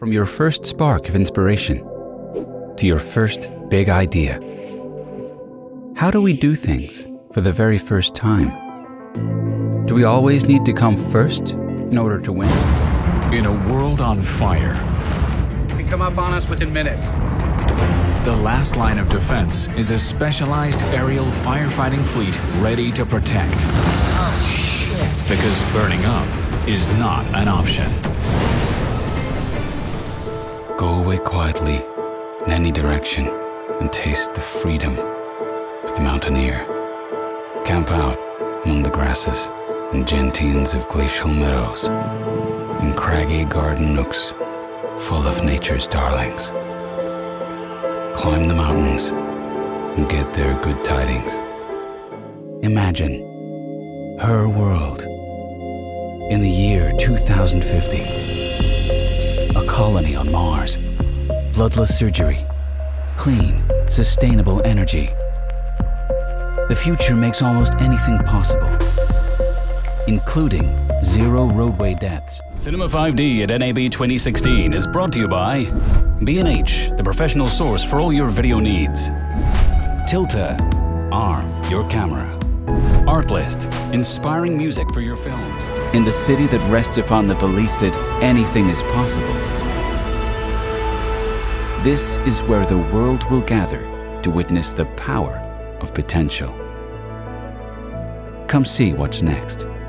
From your first spark of inspiration to your first big idea. How do we do things for the very first time? Do we always need to come first in order to win? In a world on fire, They come up on us within minutes. the last line of defense is a specialized aerial firefighting fleet ready to protect. Oh, shit. Because burning up is not an option. Go away quietly in any direction and taste the freedom of the mountaineer. Camp out among the grasses and gentians of glacial meadows, in craggy garden nooks full of nature's darlings. Climb the mountains and get their good tidings. Imagine her world in the year 2050. A colony on Mars, bloodless surgery, clean, sustainable energy. The future makes almost anything possible, including zero roadway deaths. Cinema 5D at NAB 2016 is brought to you by B&H, the professional source for all your video needs. Tilta, arm your camera. Artlist, inspiring music for your films. In the city that rests upon the belief that anything is possible. This is where the world will gather to witness the power of potential. Come see what's next.